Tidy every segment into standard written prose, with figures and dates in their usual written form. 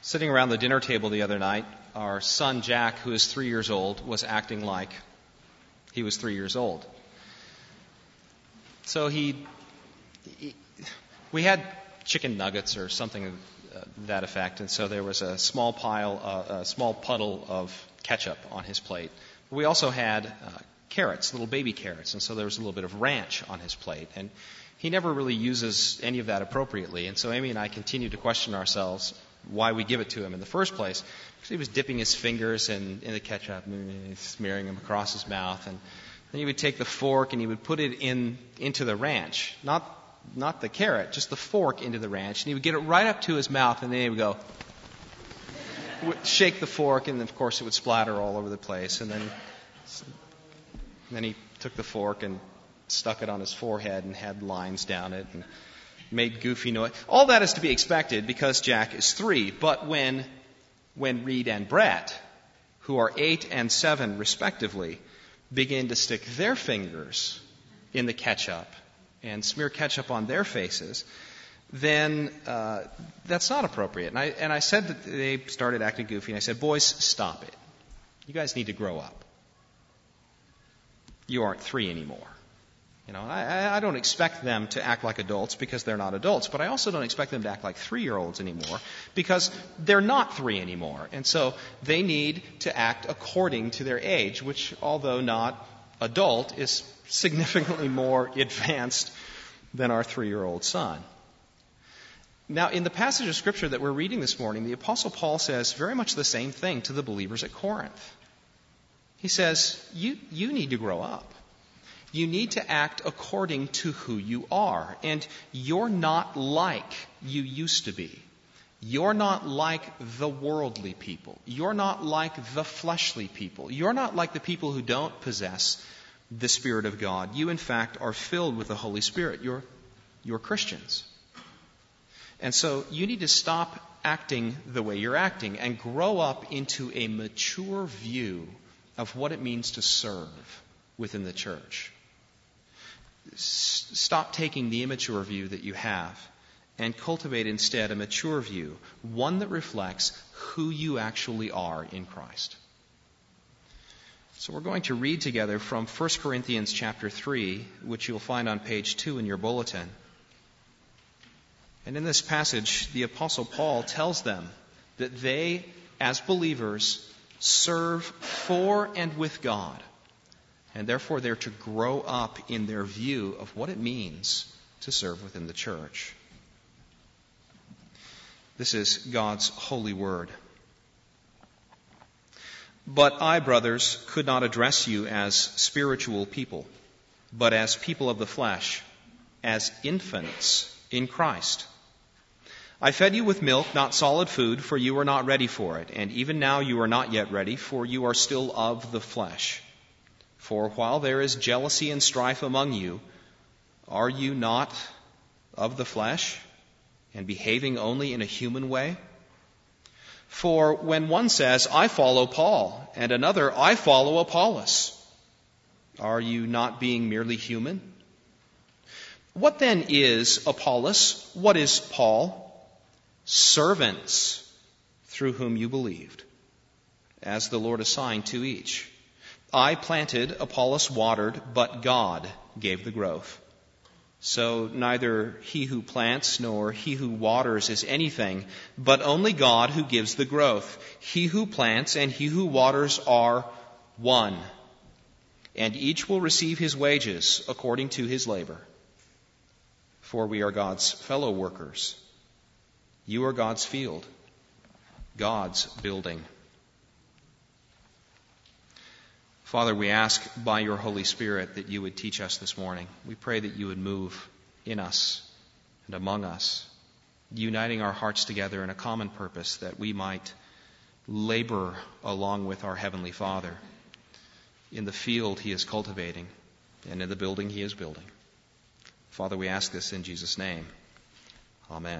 Sitting around the dinner table the other night, our son Jack, who is 3 years old, was acting like he was 3 years old. So we had chicken nuggets or something of that effect, and so there was a small puddle of ketchup on his plate. We also had carrots, little baby carrots, and so there was a little bit of ranch on his plate. And he never really uses any of that appropriately, and so Amy and I continued to question ourselves why we give it to him in the first place. Because he was dipping his fingers in the ketchup and smearing them across his mouth, and then he would take the fork and he would put it into the ranch, not the carrot, just the fork into the ranch, and he would get it right up to his mouth, and then he would go, shake the fork, and of course it would splatter all over the place. And then he took the fork and stuck it on his forehead and had lines down it and made goofy noise. All that is to be expected because Jack is 3. But when Reed and Brett, who are 8 and 7 respectively, begin to stick their fingers in the ketchup and smear ketchup on their faces, then that's not appropriate. And I said that they started acting goofy, and I said, boys, stop it. You guys need to grow up. You aren't 3 anymore. I don't expect them to act like adults because they're not adults, but I also don't expect them to act like 3-year-olds anymore because they're not 3 anymore. And so they need to act according to their age, which, although not adult, is significantly more advanced than our 3-year-old son. Now, in the passage of Scripture that we're reading this morning, the Apostle Paul says very much the same thing to the believers at Corinth. He says, you need to grow up. You need to act according to who you are. And you're not like you used to be. You're not like the worldly people. You're not like the fleshly people. You're not like the people who don't possess the Spirit of God. You, in fact, are filled with the Holy Spirit. You're Christians. And so you need to stop acting the way you're acting and grow up into a mature view of what it means to serve within the church. Stop taking the immature view that you have and cultivate instead a mature view, one that reflects who you actually are in Christ. So we're going to read together from 1 Corinthians chapter 3, which you'll find on page 2 in your bulletin. And in this passage, the Apostle Paul tells them that they, as believers, serve for and with God. And therefore, they're to grow up in their view of what it means to serve within the church. This is God's holy word. But I, brothers, could not address you as spiritual people, but as people of the flesh, as infants in Christ. I fed you with milk, not solid food, for you were not ready for it. And even now you are not yet ready, for you are still of the flesh. For while there is jealousy and strife among you, are you not of the flesh and behaving only in a human way? For when one says, I follow Paul, and another, I follow Apollos, are you not being merely human? What then is Apollos? What is Paul? Servants through whom you believed, as the Lord assigned to each. I planted, Apollos watered, but God gave the growth. So neither he who plants nor he who waters is anything, but only God who gives the growth. He who plants and he who waters are one, and each will receive his wages according to his labor. For we are God's fellow workers. You are God's field, God's building. Father, we ask by your Holy Spirit that you would teach us this morning. We pray that you would move in us and among us, uniting our hearts together in a common purpose that we might labor along with our Heavenly Father in the field he is cultivating and in the building he is building. Father, we ask this in Jesus' name. Amen.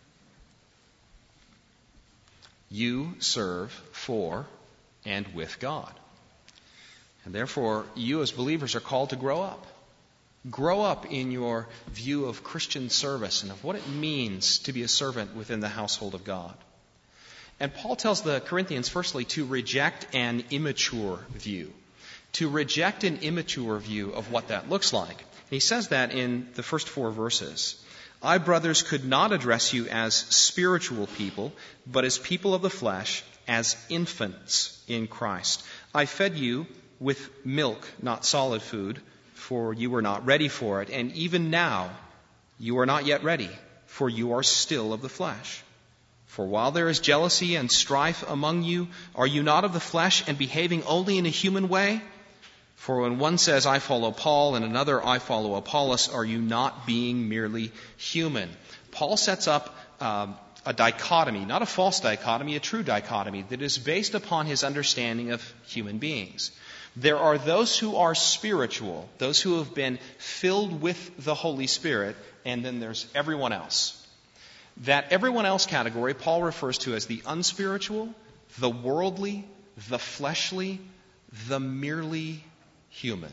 You serve for and with God. And therefore, you as believers are called to grow up. Grow up in your view of Christian service and of what it means to be a servant within the household of God. And Paul tells the Corinthians, firstly, to reject an immature view. To reject an immature view of what that looks like. And he says that in the first 4 verses. I, brothers, could not address you as spiritual people, but as people of the flesh, as infants in Christ. I fed you with milk, not solid food, for you were not ready for it. And even now, you are not yet ready, for you are still of the flesh. For while there is jealousy and strife among you, are you not of the flesh and behaving only in a human way? For when one says, I follow Paul, and another, I follow Apollos, are you not being merely human? Paul sets up a dichotomy, not a false dichotomy, a true dichotomy, that is based upon his understanding of human beings. There are those who are spiritual, those who have been filled with the Holy Spirit, and then there's everyone else. That everyone else category Paul refers to as the unspiritual, the worldly, the fleshly, the merely human.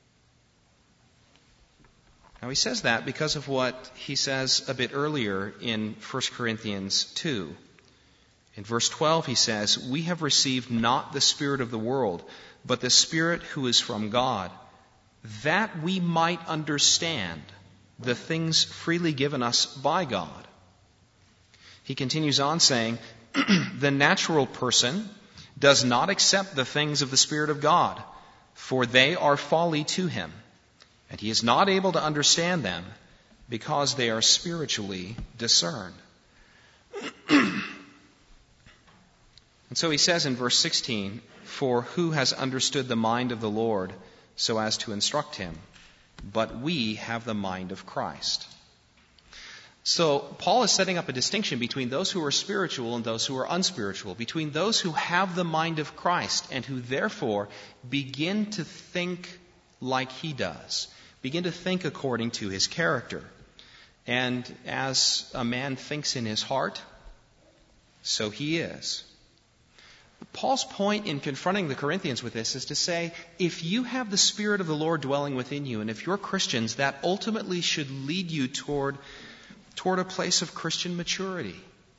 Now he says that because of what he says a bit earlier in 1 Corinthians 2. In verse 12 he says, we have received not the spirit of the world, but the Spirit who is from God, that we might understand the things freely given us by God. He continues on saying, the natural person does not accept the things of the Spirit of God, for they are folly to him, and he is not able to understand them because they are spiritually discerned. And so he says in verse 16, for who has understood the mind of the Lord so as to instruct him? But we have the mind of Christ. So Paul is setting up a distinction between those who are spiritual and those who are unspiritual, between those who have the mind of Christ and who therefore begin to think like he does, begin to think according to his character. And as a man thinks in his heart, so he is. Paul's point in confronting the Corinthians with this is to say, if you have the Spirit of the Lord dwelling within you, and if you're Christians, that ultimately should lead you toward a place of Christian maturity.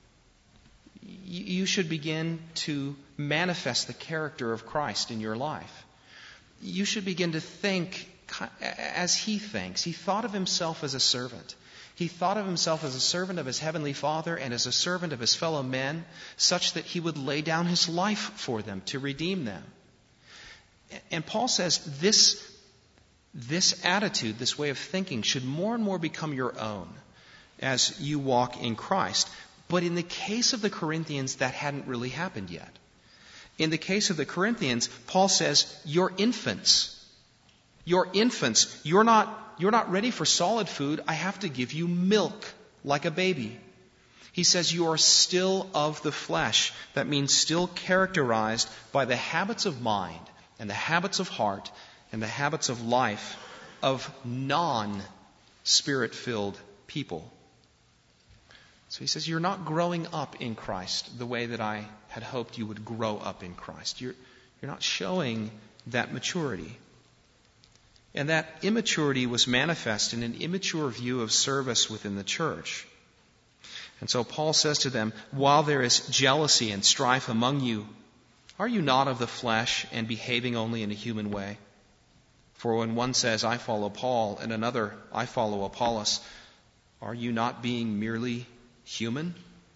You should begin to manifest the character of Christ in your life. You should begin to think as he thinks. He thought of himself as a servant. He thought of himself as a servant of his heavenly Father and as a servant of his fellow men, such that he would lay down his life for them to redeem them. And Paul says this attitude, this way of thinking, should more and more become your own as you walk in Christ. But in the case of the Corinthians, that hadn't really happened yet. In the case of the Corinthians, Paul says, you're infants. You're infants. You're not ready for solid food. I have to give you milk like a baby. He says you are still of the flesh. That means still characterized by the habits of mind and the habits of heart and the habits of life of non-spirit-filled people. So he says, you're not growing up in Christ the way that I had hoped you would grow up in Christ. You're not showing that maturity. And that immaturity was manifest in an immature view of service within the church. And so Paul says to them, while there is jealousy and strife among you, are you not of the flesh and behaving only in a human way? For when one says, I follow Paul, and another, I follow Apollos, are you not being merely human?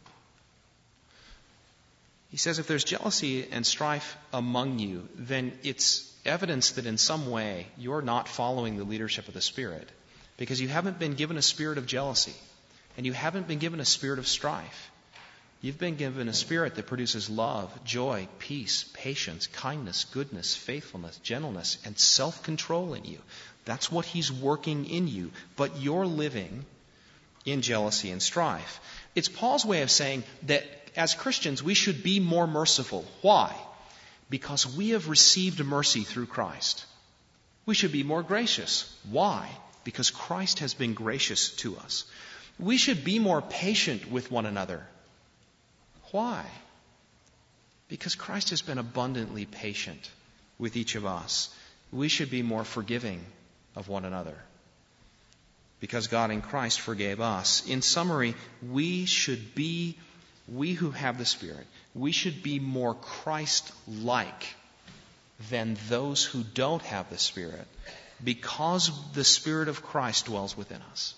He says if there's jealousy and strife among you, then it's evidence that in some way you're not following the leadership of the Spirit, because you haven't been given a spirit of jealousy and you haven't been given a spirit of strife. You've been given a spirit that produces love, joy, peace, patience, kindness, goodness, faithfulness, gentleness, and self-control in you. That's what he's working in you, but you're living in jealousy and strife. It's Paul's way of saying that as Christians we should be more merciful. Why? Because we have received mercy through Christ. We should be more gracious. Why? Because Christ has been gracious to us. We should be more patient with one another. Why? Because Christ has been abundantly patient with each of us. We should be more forgiving of one another, because God in Christ forgave us. In summary, we should be we who have the Spirit, we should be more Christ-like than those who don't have the Spirit, because the Spirit of Christ dwells within us.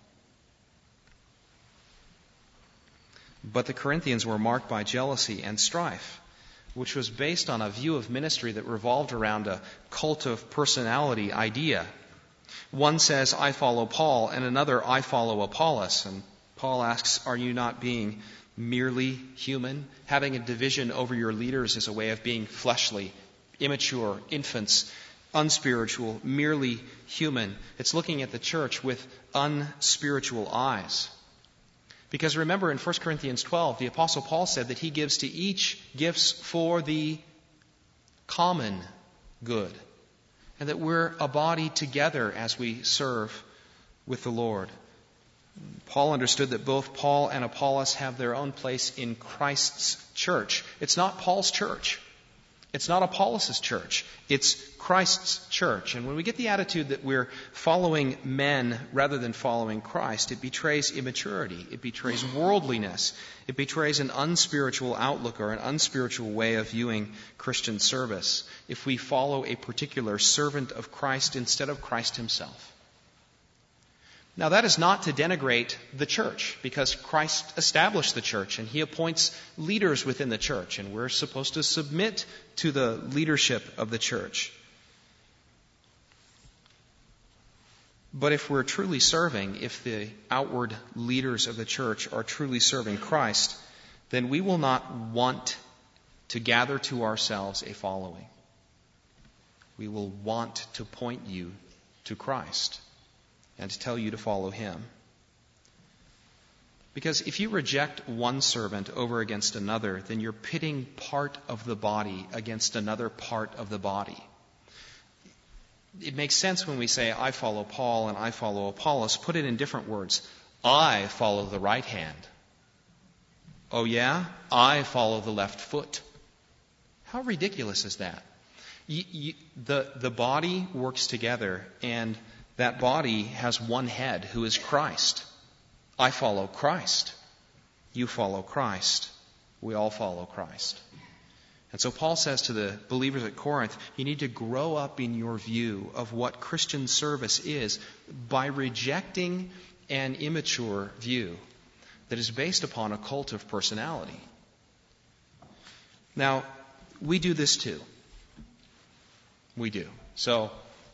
But the Corinthians were marked by jealousy and strife, which was based on a view of ministry that revolved around a cult of personality idea. One says, I follow Paul, and another, I follow Apollos. And Paul asks, are you not being merely human? Having a division over your leaders is a way of being fleshly, immature, infants, unspiritual, merely human. It's looking at the church with unspiritual eyes. Because remember, in 1 Corinthians 12, the Apostle Paul said that he gives to each gifts for the common good, and that we're a body together as we serve with the Lord. Paul understood that both Paul and Apollos have their own place in Christ's church. It's not Paul's church. It's not Apollos' church. It's Christ's church. And when we get the attitude that we're following men rather than following Christ, it betrays immaturity. It betrays worldliness. It betrays an unspiritual outlook or an unspiritual way of viewing Christian service if we follow a particular servant of Christ instead of Christ himself. Now, that is not to denigrate the church, because Christ established the church and he appoints leaders within the church, and we're supposed to submit to the leadership of the church. But if we're truly serving, if the outward leaders of the church are truly serving Christ, then we will not want to gather to ourselves a following. We will want to point you to Christ and to tell you to follow him. Because if you reject one servant over against another, then you're pitting part of the body against another part of the body. It makes sense when we say, I follow Paul and I follow Apollos. Put it in different words. I follow the right hand. Oh yeah? I follow the left foot. How ridiculous is that? The body works together, and that body has one head, who is Christ. I follow Christ. You follow Christ. We all follow Christ. And so Paul says to the believers at Corinth, you need to grow up in your view of what Christian service is by rejecting an immature view that is based upon a cult of personality. Now, we do this too. We do. So,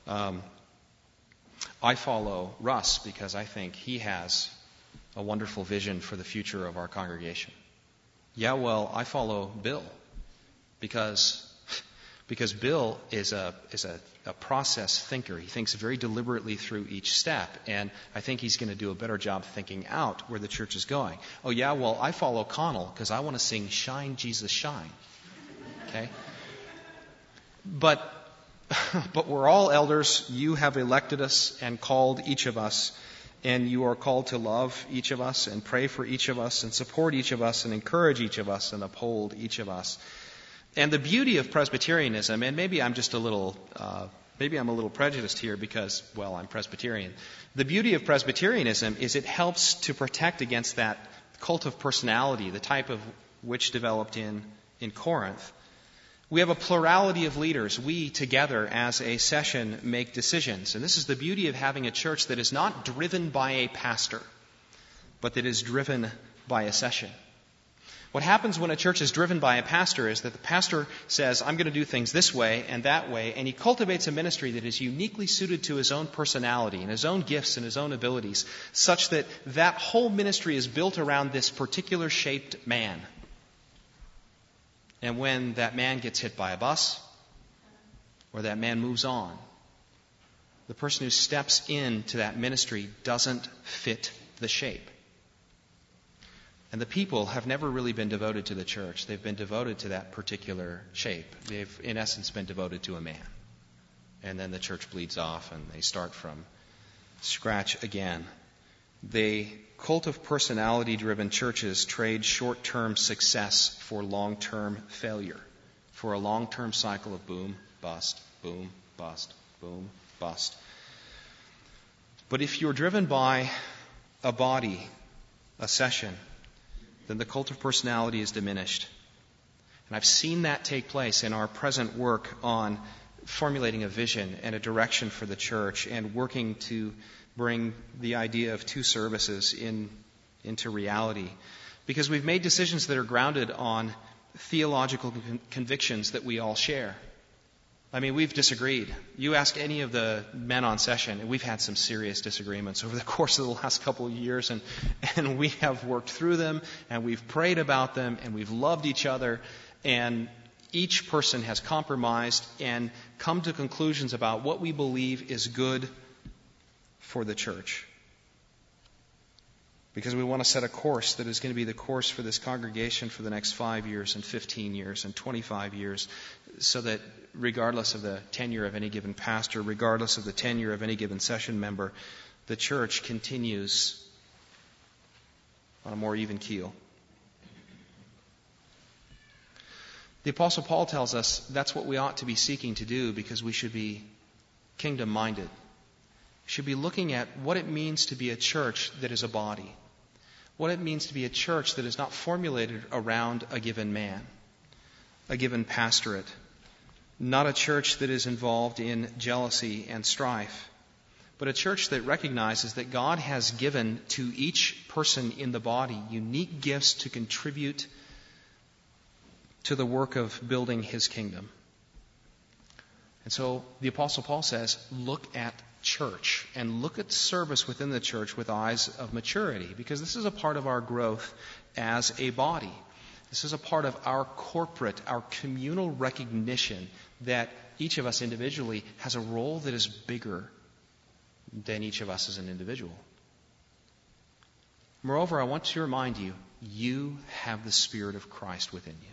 I follow Russ because I think he has a wonderful vision for the future of our congregation. Yeah, well, I follow Bill because Bill is a process thinker. He thinks very deliberately through each step, and I think he's going to do a better job thinking out where the church is going. Oh yeah, well, I follow Connell because I want to sing Shine, Jesus, Shine. Okay? But we're all elders. You have elected us and called each of us, and you are called to love each of us and pray for each of us and support each of us and encourage each of us and uphold each of us. And the beauty of Presbyterianism, and maybe I'm just a little prejudiced here because, well, I'm Presbyterian. The beauty of Presbyterianism is it helps to protect against that cult of personality, the type of which developed in Corinth. We have a plurality of leaders. We together as a session make decisions. And this is the beauty of having a church that is not driven by a pastor, but that is driven by a session. What happens when a church is driven by a pastor is that the pastor says, I'm going to do things this way and that way, and he cultivates a ministry that is uniquely suited to his own personality and his own gifts and his own abilities, such that that whole ministry is built around this particular shaped man. And when that man gets hit by a bus, or that man moves on, the person who steps into that ministry doesn't fit the shape. And the people have never really been devoted to the church. They've been devoted to that particular shape. They've, in essence, been devoted to a man. And then the church bleeds off and they start from scratch again. The cult of personality-driven churches trade short-term success for long-term failure, for a long-term cycle of boom, bust, boom, bust, boom, bust. But if you're driven by a body, a session, then the cult of personality is diminished. And I've seen that take place in our present work on formulating a vision and a direction for the church and working to bring the idea of 2 services into reality. Because we've made decisions that are grounded on theological convictions that we all share. I mean, we've disagreed. You ask any of the men on session, and we've had some serious disagreements over the course of the last couple of years, and we have worked through them, and we've prayed about them, and we've loved each other, and each person has compromised and come to conclusions about what we believe is good for the church. Because we want to set a course that is going to be the course for this congregation for the next 5 years and 15 years and 25 years, so that regardless of the tenure of any given pastor, regardless of the tenure of any given session member, the church continues on a more even keel. The Apostle Paul tells us that's what we ought to be seeking to do, because we should be kingdom-minded. We should be looking at what it means to be a church that is a body. What it means to be a church that is not formulated around a given man, a given pastorate. Not a church that is involved in jealousy and strife, but a church that recognizes that God has given to each person in the body unique gifts to contribute to the work of building His kingdom. And so the Apostle Paul says, look at church and look at service within the church with eyes of maturity, because this is a part of our growth as a body. This is a part of our corporate, our communal recognition that each of us individually has a role that is bigger than each of us as an individual. Moreover, I want to remind you, you have the Spirit of Christ within you.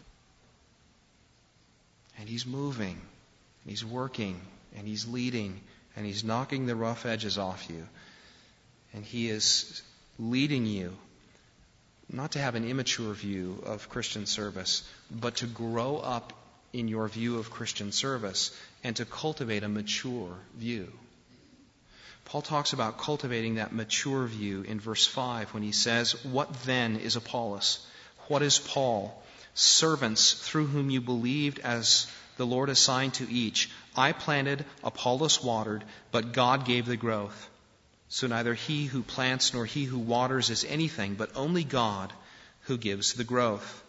And He's moving, and He's working, and He's leading, and He's knocking the rough edges off you. And He is leading you not to have an immature view of Christian service, but to grow up in your view of Christian service and to cultivate a mature view. Paul talks about cultivating that mature view in verse 5 when he says, "What then is Apollos? What is Paul? Servants through whom you believed as the Lord assigned to each. I planted, Apollos watered, but God gave the growth. So neither he who plants nor he who waters is anything, but only God who gives the growth."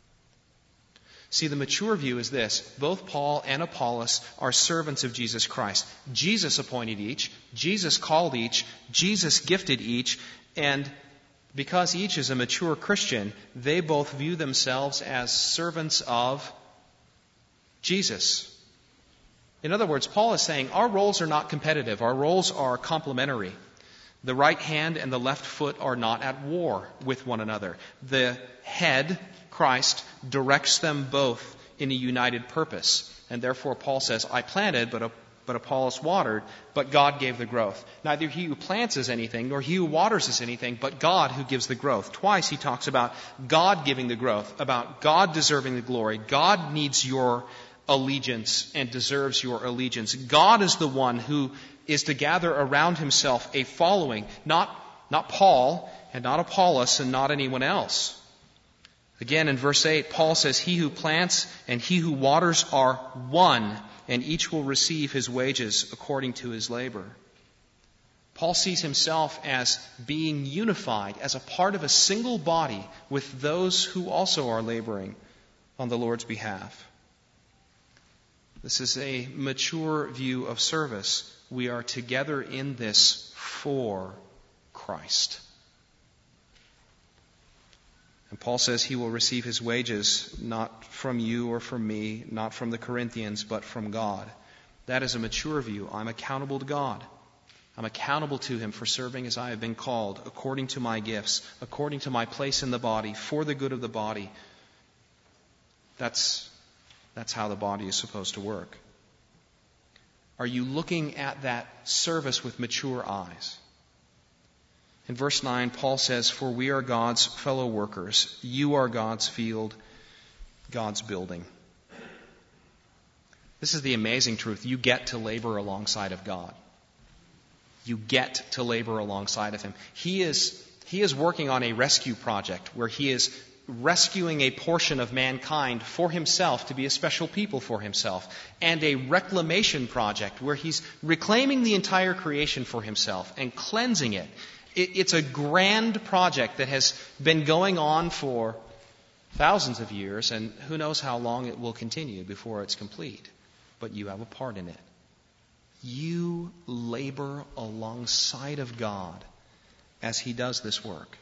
See, the mature view is this. Both Paul and Apollos are servants of Jesus Christ. Jesus appointed each. Jesus called each. Jesus gifted each. And because each is a mature Christian, they both view themselves as servants of Jesus. In other words, Paul is saying our roles are not competitive. Our roles are complementary. The right hand and the left foot are not at war with one another. The head, Christ, directs them both in a united purpose. And therefore Paul says, I planted, but Apollos watered, but God gave the growth. Neither he who plants is anything, nor he who waters is anything, but God who gives the growth. Twice he talks about God giving the growth, about God deserving the glory. God needs your allegiance and deserves your allegiance. God is the one who is to gather around himself a following, not Paul and not Apollos and not anyone else. Again, in verse 8, Paul says, "He who plants and he who waters are one, and each will receive his wages according to his labor." Paul sees himself as being unified, as a part of a single body with those who also are laboring on the Lord's behalf. This is a mature view of service. We are together in this for Christ. And Paul says he will receive his wages not from you or from me, not from the Corinthians, but from God. That is a mature view. I'm accountable to God. I'm accountable to Him for serving as I have been called, according to my gifts, according to my place in the body, for the good of the body. That's how the body is supposed to work. Are you looking at that service with mature eyes? In verse 9, Paul says, "For we are God's fellow workers. You are God's field, God's building." This is the amazing truth. You get to labor alongside of God. You get to labor alongside of Him. He is working on a rescue project where He is rescuing a portion of mankind for himself, to be a special people for himself, and a reclamation project where he's reclaiming the entire creation for himself and cleansing it. It's a grand project that has been going on for thousands of years, and who knows how long it will continue before it's complete. But you have a part in it. You labor alongside of God as he does this work.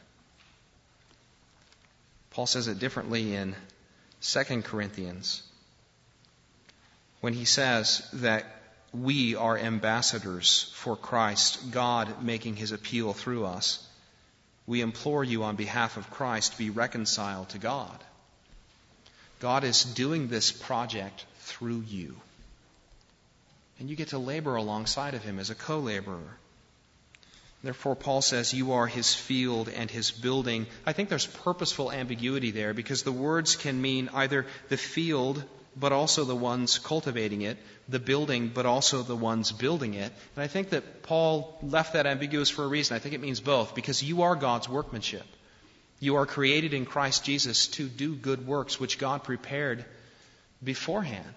Paul says it differently in 2 Corinthians when he says that we are ambassadors for Christ, God making his appeal through us. We implore you on behalf of Christ, be reconciled to God. God is doing this project through you. And you get to labor alongside of him as a co-laborer. Therefore, Paul says, you are his field and his building. I think there's purposeful ambiguity there because the words can mean either the field, but also the ones cultivating it, the building, but also the ones building it. And I think that Paul left that ambiguous for a reason. I think it means both, because you are God's workmanship. You are created in Christ Jesus to do good works, which God prepared beforehand.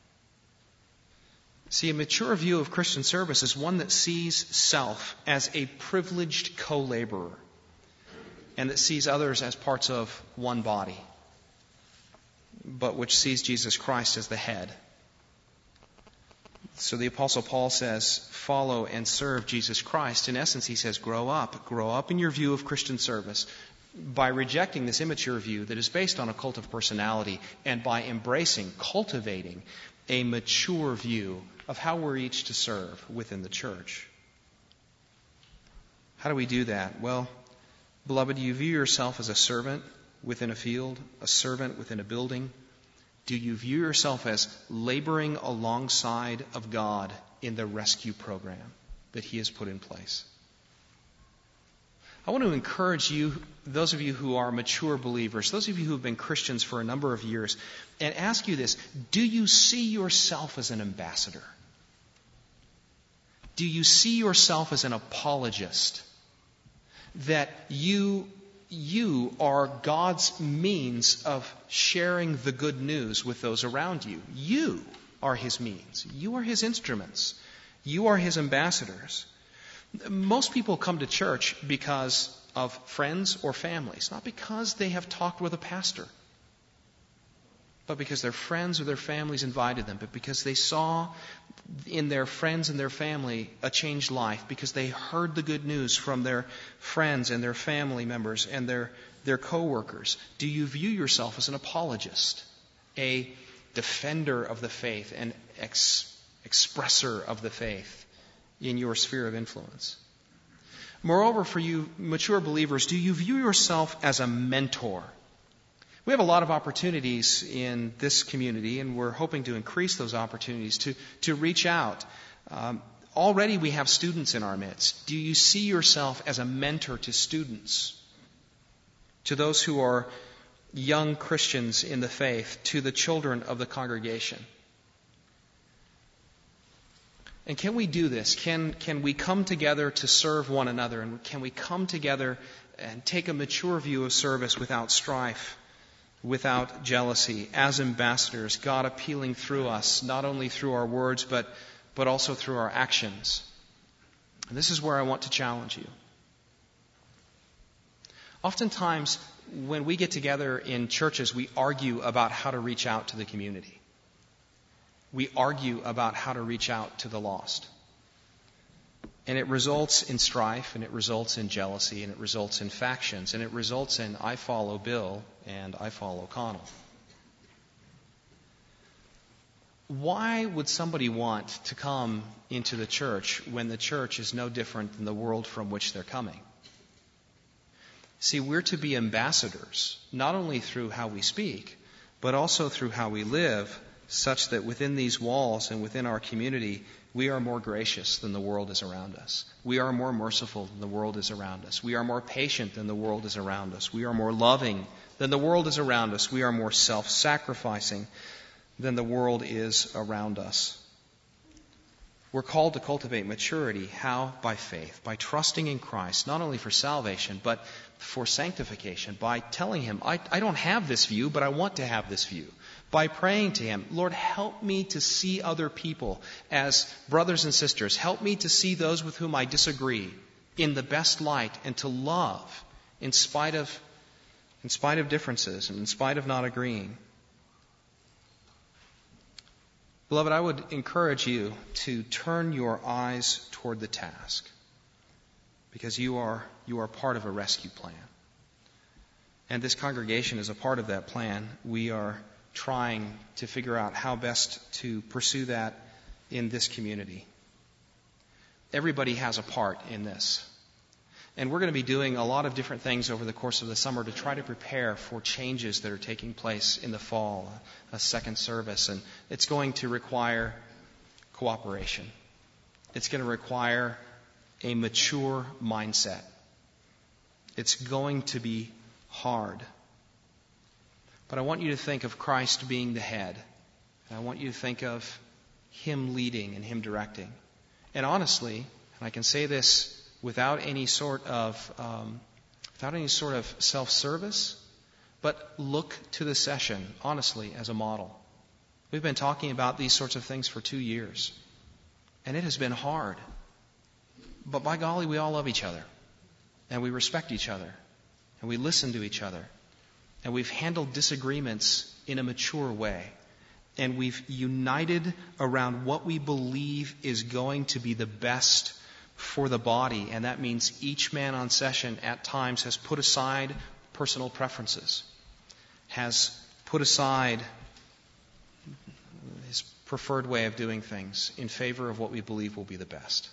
See, a mature view of Christian service is one that sees self as a privileged co-laborer and that sees others as parts of one body, but which sees Jesus Christ as the head. So the Apostle Paul says, follow and serve Jesus Christ. In essence, he says, grow up in your view of Christian service by rejecting this immature view that is based on a cult of personality and by embracing, cultivating a mature view of how we're each to serve within the church. How do we do that? Well, beloved, do you view yourself as a servant within a field, a servant within a building? Do you view yourself as laboring alongside of God in the rescue program that he has put in place? I want to encourage you, those of you who are mature believers, those of you who have been Christians for a number of years, and ask you this: do you see yourself as an ambassador? Do you see yourself as an apologist? That you are God's means of sharing the good news with those around you. You are his means. You are his instruments. You are his ambassadors. Most people come to church because of friends or families, not because they have talked with a pastor, but because their friends or their families invited them, but because they saw in their friends and their family a changed life, because they heard the good news from their friends and their family members and their co-workers. Do you view yourself as an apologist, a defender of the faith, an expresser of the faith in your sphere of influence? Moreover, for you mature believers, do you view yourself as a mentor? We have a lot of opportunities in this community, and we're hoping to increase those opportunities to reach out. Already we have students in our midst. Do you see yourself as a mentor to students, to those who are young Christians in the faith, to the children of the congregation? And can we do this? Can we come together to serve one another? And can we come together and take a mature view of service without strife, without jealousy, as ambassadors, God appealing through us, not only through our words, but also through our actions? And this is where I want to challenge you. Oftentimes, when we get together in churches, we argue about how to reach out to the community. We argue about how to reach out to the lost. And it results in strife, and it results in jealousy, and it results in factions, and it results in I follow Bill and I follow Connell. Why would somebody want to come into the church when the church is no different than the world from which they're coming? See, we're to be ambassadors, not only through how we speak, but also through how we live, such that within these walls and within our community, we are more gracious than the world is around us. We are more merciful than the world is around us. We are more patient than the world is around us. We are more loving than the world is around us. We are more self-sacrificing than the world is around us. We're called to cultivate maturity. How? By faith, by trusting in Christ, not only for salvation, but for sanctification, by telling Him, I don't have this view, but I want to have this view. By praying to Him, Lord, help me to see other people as brothers and sisters. Help me to see those with whom I disagree in the best light and to love in spite of differences and in spite of not agreeing. Beloved, I would encourage you to turn your eyes toward the task, because you are part of a rescue plan. And this congregation is a part of that plan. We are trying to figure out how best to pursue that in this community. Everybody has a part in this. And we're going to be doing a lot of different things over the course of the summer to try to prepare for changes that are taking place in the fall, a second service. And it's going to require cooperation. It's going to require a mature mindset. It's going to be hard. But I want you to think of Christ being the head. And I want you to think of Him leading and Him directing. And honestly, and I can say this without any sort of self-service, but look to the session, honestly, as a model. We've been talking about these sorts of things for 2 years, and it has been hard. But by golly, we all love each other, and we respect each other, and we listen to each other, and we've handled disagreements in a mature way, and we've united around what we believe is going to be the best for the body, and that means each man on session at times has put aside personal preferences, has put aside his preferred way of doing things in favor of what we believe will be the best.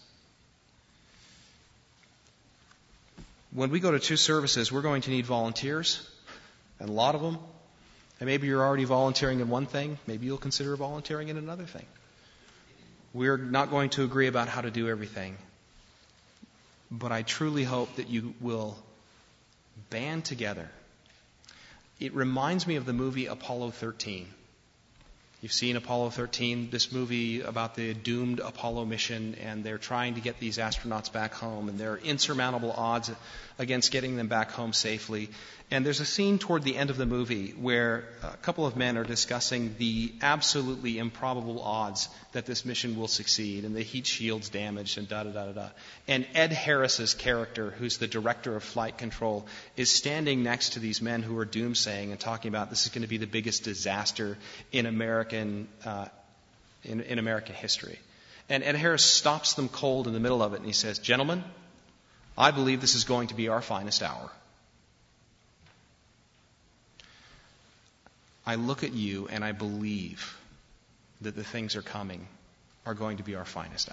When we go to 2 services, we're going to need volunteers, and a lot of them. And maybe you're already volunteering in one thing. Maybe you'll consider volunteering in another thing. We're not going to agree about how to do everything. But I truly hope that you will band together. It reminds me of the movie Apollo 13. You've seen Apollo 13, this movie about the doomed Apollo mission, and they're trying to get these astronauts back home, and there are insurmountable odds against getting them back home safely. And there's a scene toward the end of the movie where a couple of men are discussing the absolutely improbable odds that this mission will succeed, and the heat shield's damaged, and da-da-da-da-da. And Ed Harris's character, who's the director of flight control, is standing next to these men who are doomsaying and talking about this is going to be the biggest disaster in American history. And Ed Harris stops them cold in the middle of it, and he says, "Gentlemen, I believe this is going to be our finest hour." I look at you and I believe that the things are coming are going to be our finest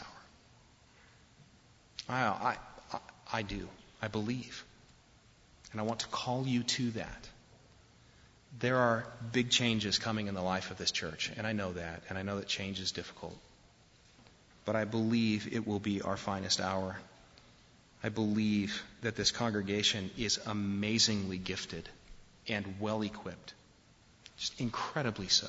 hour. I do. I believe. And I want to call you to that. There are big changes coming in the life of this church, and I know that, and I know that change is difficult. But I believe it will be our finest hour. I believe that this congregation is amazingly gifted and well equipped. Just incredibly so.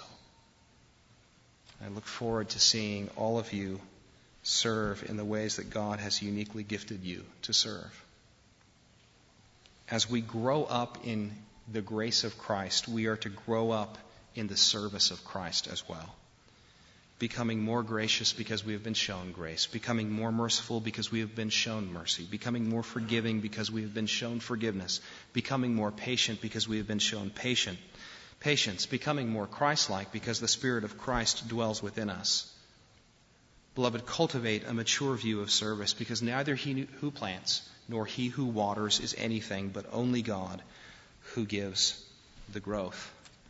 I look forward to seeing all of you serve in the ways that God has uniquely gifted you to serve. As we grow up in the grace of Christ, we are to grow up in the service of Christ as well. Becoming more gracious because we have been shown grace. Becoming more merciful because we have been shown mercy. Becoming more forgiving because we have been shown forgiveness. Becoming more patient because we have been shown patience. Becoming more Christ-like because the Spirit of Christ dwells within us. Beloved, cultivate a mature view of service, because neither he who plants nor he who waters is anything, but only God who gives the growth.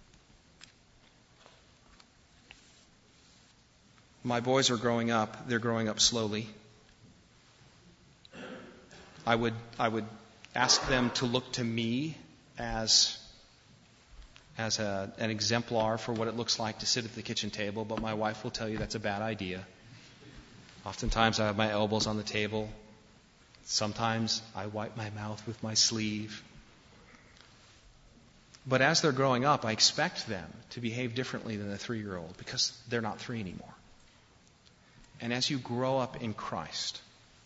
My boys are growing up. They're growing up slowly. I would ask them to look to me as an exemplar for what it looks like to sit at the kitchen table, but my wife will tell you that's a bad idea. Oftentimes I have my elbows on the table. Sometimes I wipe my mouth with my sleeve. But as they're growing up, I expect them to behave differently than a 3-year-old, because they're not 3 anymore. and as you grow up in Christ,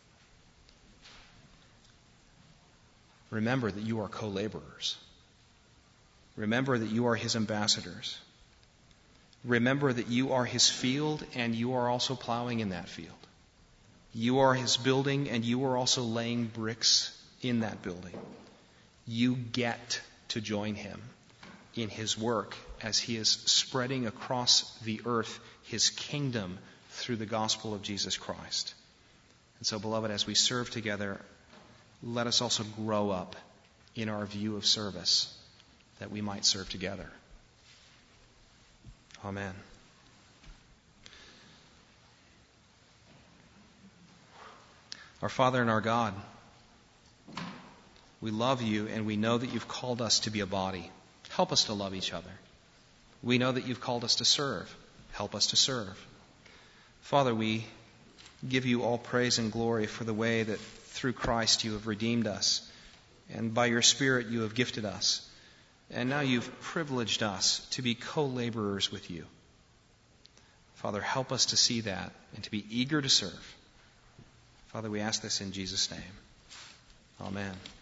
remember that you are co-laborers. Remember that you are His ambassadors. Remember that you are His field and you are also plowing in that field. You are His building and you are also laying bricks in that building. You get to join Him in His work as He is spreading across the earth His kingdom through the gospel of Jesus Christ. And so, beloved, as we serve together, let us also grow up in our view of service, that we might serve together. Amen. Our Father and our God, we love you and we know that you've called us to be a body. Help us to love each other. We know that you've called us to serve. Help us to serve. Father, we give you all praise and glory for the way that through Christ you have redeemed us, and by your Spirit you have gifted us. And now you've privileged us to be co-laborers with you. Father, help us to see that and to be eager to serve. Father, we ask this in Jesus' name. Amen.